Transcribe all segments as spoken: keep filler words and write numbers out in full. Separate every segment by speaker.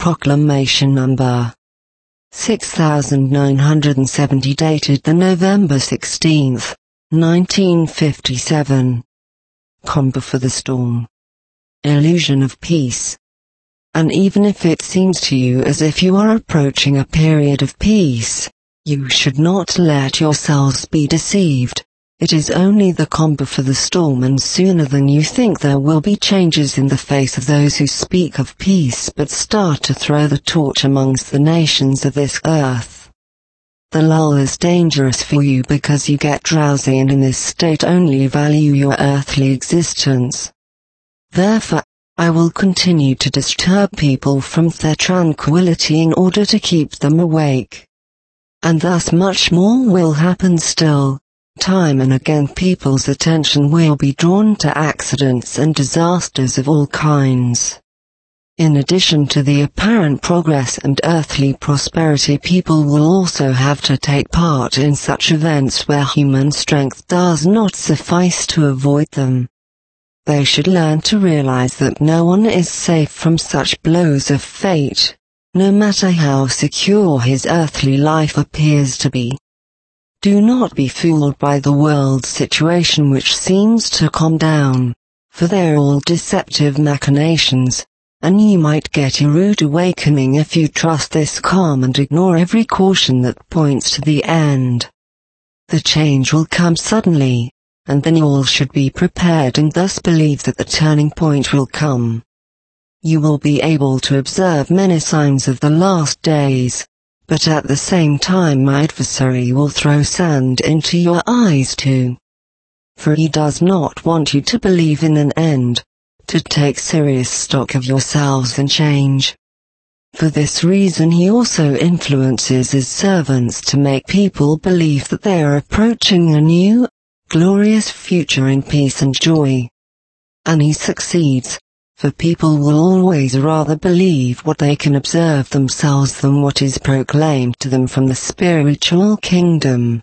Speaker 1: Proclamation Number six thousand nine hundred seventy, dated the November sixteenth, nineteen fifty-seven. Comber for the storm. Illusion of peace. And even if it seems to you as if you are approaching a period of peace, you should not let yourselves be deceived. It is only the comber for the storm, and sooner than you think there will be changes in the face of those who speak of peace but start to throw the torch amongst the nations of this earth. The lull is dangerous for you because you get drowsy and in this state only value your earthly existence. Therefore, I will continue to disturb people from their tranquility in order to keep them awake. And thus much more will happen still. Time and again people's attention will be drawn to accidents and disasters of all kinds. In addition to the apparent progress and earthly prosperity, people will also have to take part in such events where human strength does not suffice to avoid them. They should learn to realize that no one is safe from such blows of fate, no matter how secure his earthly life appears to be. Do not be fooled by the world's situation which seems to calm down, for they are all deceptive machinations, and you might get a rude awakening if you trust this calm and ignore every caution that points to the end. The change will come suddenly, and then you all should be prepared and thus believe that the turning point will come. You will be able to observe many signs of the last days, but at the same time my adversary will throw sand into your eyes too. For he does not want you to believe in an end, to take serious stock of yourselves and change. For this reason he also influences his servants to make people believe that they are approaching a new, glorious future in peace and joy. And he succeeds. For people will always rather believe what they can observe themselves than what is proclaimed to them from the spiritual kingdom.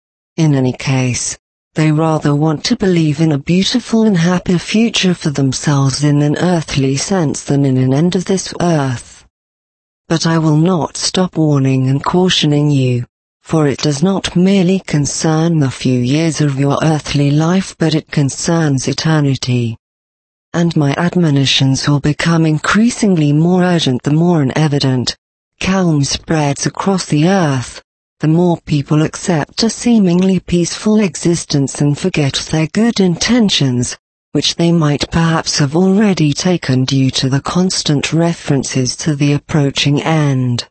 Speaker 1: In any case, they rather want to believe in a beautiful and happy future for themselves in an earthly sense than in an end of this earth. But I will not stop warning and cautioning you, for it does not merely concern the few years of your earthly life, but it concerns eternity. And my admonitions will become increasingly more urgent the more an evident calm spreads across the earth, the more people accept a seemingly peaceful existence and forget their good intentions, which they might perhaps have already taken due to the constant references to the approaching end.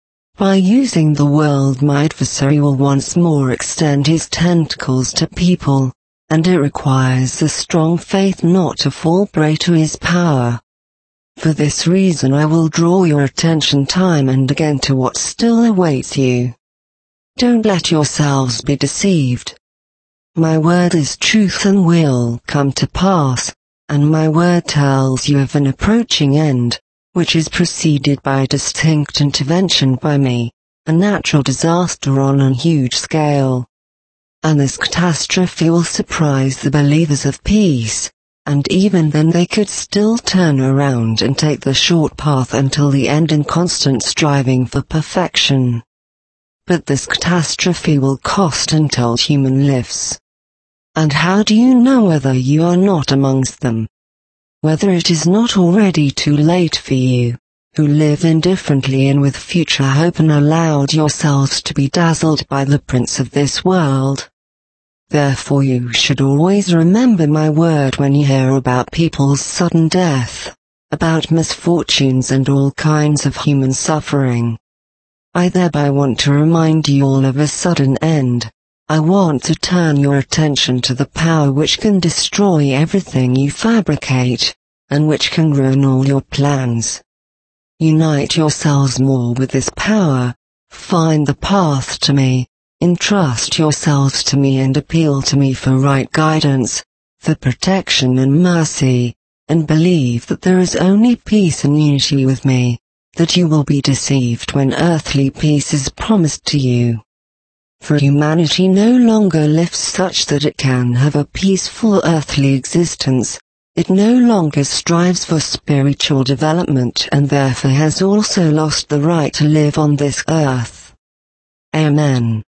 Speaker 1: By using the world, my adversary will once more extend his tentacles to people, and it requires a strong faith not to fall prey to his power. For this reason I will draw your attention time and again to what still awaits you. Don't let yourselves be deceived. My word is truth and will come to pass, and my word tells you of an approaching end, which is preceded by a distinct intervention by me, a natural disaster on a huge scale. And this catastrophe will surprise the believers of peace, and even then they could still turn around and take the short path until the end in constant striving for perfection. But this catastrophe will cost untold human lives. And how do you know whether you are not amongst them? Whether it is not already too late for you, who live indifferently and with future hope and allowed yourselves to be dazzled by the prince of this world? Therefore you should always remember my word when you hear about people's sudden death, about misfortunes and all kinds of human suffering. I thereby want to remind you all of a sudden end. I want to turn your attention to the power which can destroy everything you fabricate, and which can ruin all your plans. Unite yourselves more with this power, find the path to me, entrust yourselves to me and appeal to me for right guidance, for protection and mercy, and believe that there is only peace and unity with me, that you will be deceived when earthly peace is promised to you. For humanity no longer lives such that it can have a peaceful earthly existence, It no longer strives for spiritual development and therefore has also lost the right to live on this earth. Amen.